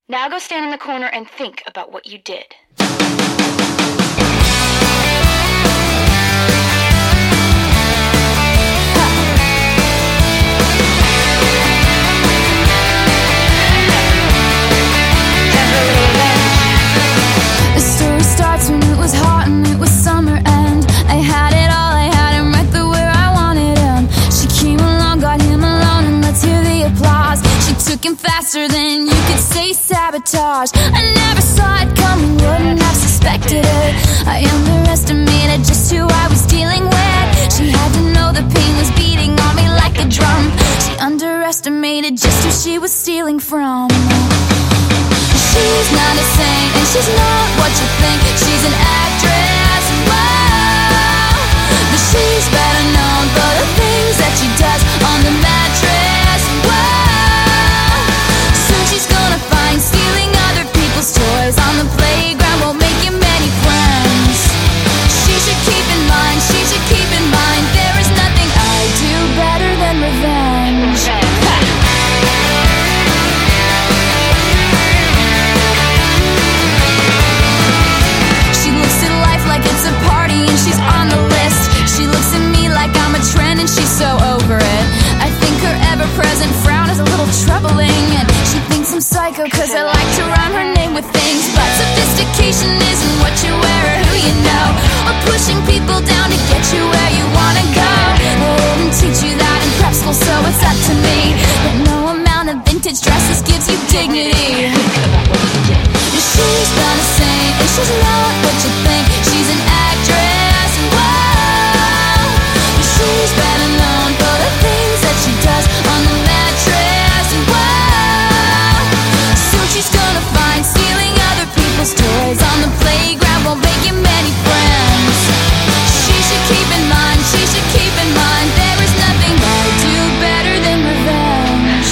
Now go stand in the corner and think about what you did. The story starts when it was hot and it was summer and I had it all, I had him right there where I wanted him. She came along, got him alone, and let's hear the applause. She took him faster than you could say sabotage. I never saw it coming, wouldn't have suspected it. I underestimated just who I was dealing with. She had to know the pain was beating on me like a drum. She underestimated just who she was stealing from. She's not a saint, and she's not what you think. She's an actress, whoa. But she's better known for the things that she does on the mattress, whoa. Soon she's gonna find stealing other people's toys on the playground won't make you many friends. She should keep in mind, she should keep in mind, there is nothing I do better than revenge. She's so over it. I think her ever-present frown is a little troubling, and she thinks I'm psycho cause I like to rhyme her name with things. But sophistication isn't what you wear or who you know, or pushing people down to get you where you wanna go. They didn't teach you that in prep school, so it's up to me. But no amount of vintage dresses gives you dignity. She's not a saint, and she's not what you think. She's an actress, whoa. She's better known for the things that she does on the mattress, whoa. Soon she's gonna find stealing other people's toys on the playground won't make you many friends. She should keep in mind, she should keep in mind, there is nothing I do better than revenge.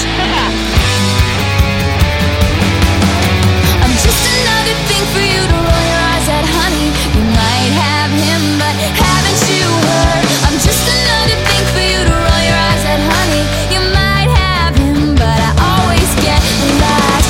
I'm just another thing for you to roll your eyes at, honey. You might have him, but haven't you heard? I'm just another thing for you to roll your eyes at, honey. You might have him, but I always get the last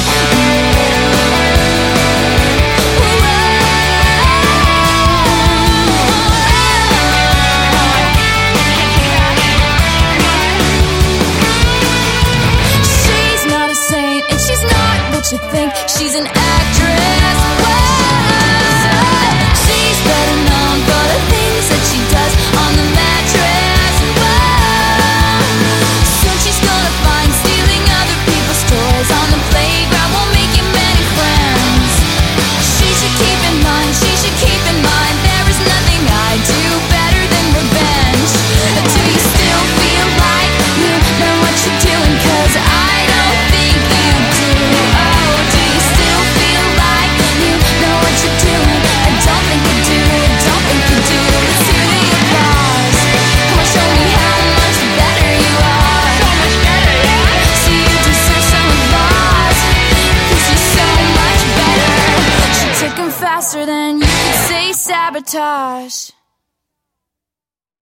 She's not a saint, and she's not what you think. She's an actress, whoa. She's better known for the things that she does on the mattress, whoa. Soon she's gonna find stealing other people's toys on the playground won't make you many friends. She should keep in mind, she should keep in mind, there is nothing I do better than revenge. Do you still feel like you know what you're doing? Cause I don't think you do. Oh, do you still feel like you know what you're doing? I don't think you do, I don't think you do. Let's hear the applause. Come on, show me how much better you are. So much better, yeah. See, you deserve some applause, cause you're so much better. She took him faster than you could say sabotage.